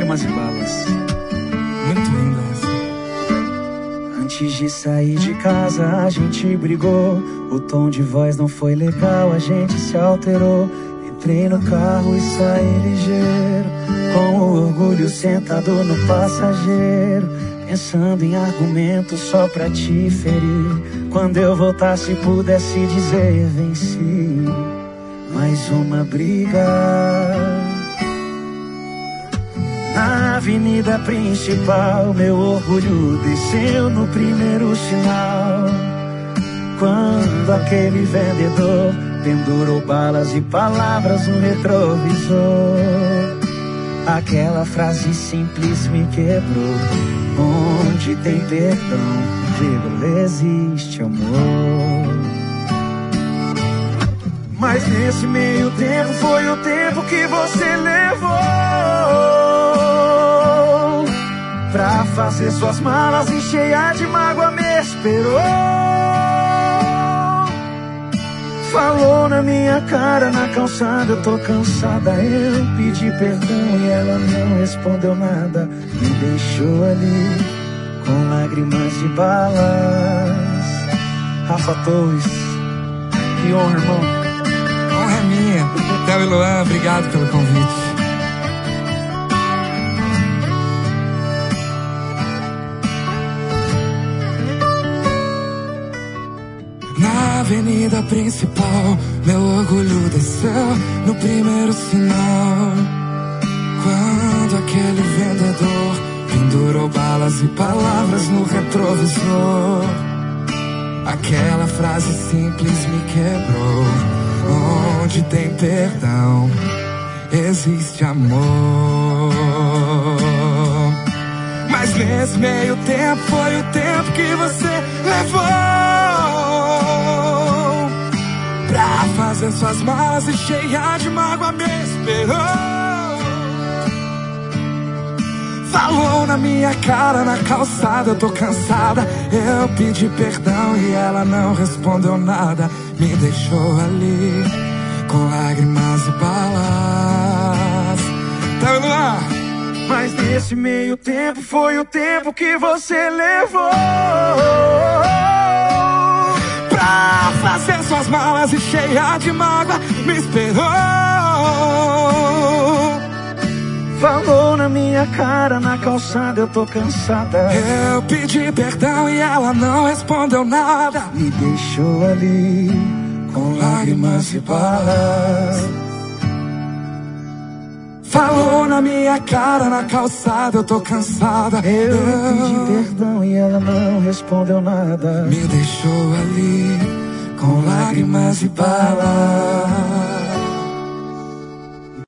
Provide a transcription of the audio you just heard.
Lágrimas e balas. Muito linda essa. Antes de sair de casa a gente brigou. O tom de voz não foi legal, a gente se alterou. Entrei no carro e saí ligeiro, com o orgulho sentado no passageiro, pensando em argumentos só pra te ferir. Quando eu voltasse pudesse dizer venci mais uma briga. Na avenida principal meu orgulho desceu no primeiro sinal, quando aquele vendedor pendurou balas e palavras no retrovisor. Aquela frase simples me quebrou. Onde tem perdão, digo, existe amor. Mas nesse meio tempo foi o tempo que você levou pra fazer suas malas e cheia de mágoa me esperou. Falou na minha cara, na calçada, eu tô cansada. Eu pedi perdão e ela não respondeu nada. Me deixou ali com lágrimas de balas. Rafa Torres, que honra, irmão. Honra é minha. Theo e Luan, obrigado pelo convite. Na avenida principal, meu orgulho desceu no primeiro sinal, quando aquele vendedor pendurou balas e palavras no retrovisor. Aquela frase simples me quebrou. Onde tem perdão, existe amor. Mas nesse meio tempo foi o tempo que você levou pra fazer suas malas e cheia de mágoa me esperou. Falou na minha cara, na calçada, eu tô cansada. Eu pedi perdão e ela não respondeu nada. Me deixou ali com lágrimas e balas. Tá vendo lá? Mas nesse meio tempo foi o tempo que você levou pra fazer suas malas e cheia de mágoa me esperou. Falou na minha cara, na calçada, eu tô cansada. Eu pedi perdão e ela não respondeu nada. Me deixou ali com lágrimas e balas. Falou na minha cara, na calçada, eu tô cansada. Eu pedi perdão e ela não respondeu nada. Me deixou ali com lágrimas e balas.